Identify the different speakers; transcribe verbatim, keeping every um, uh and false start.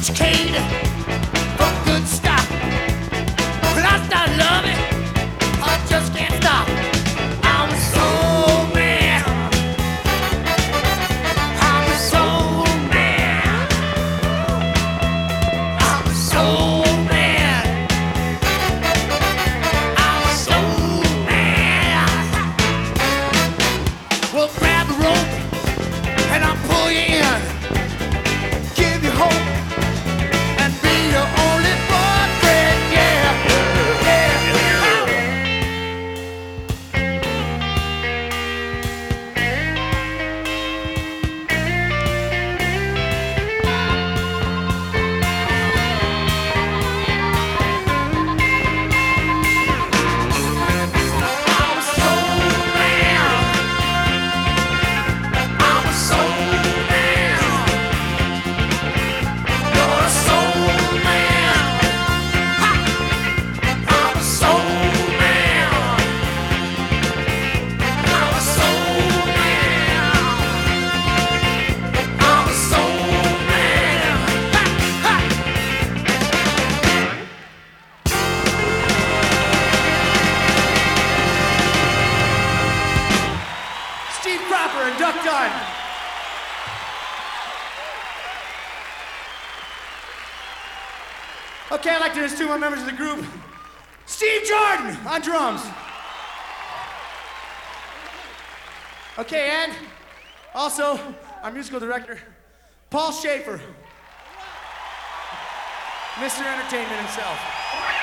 Speaker 1: educated for good stuff. When I start loving, I just can't stop. I'm a soul man. I'm a soul man. I'm a soul man. I'm a soul man. Well, grab the rope and I'll pull you in. Give you hope and be your only boyfriend, yeah, yeah. I'm a soul man. I'm a soul man. You're a soul man. Ha! I'm a soul man. I'm a soul man. I'm a soul man. Ha! Ha! Steve Cropper and Duck Dunn. Okay, I'd like to introduce two more members of the group. Steve Jordan on drums. Okay, and also our musical director, Paul Schaefer, Mister Entertainment himself.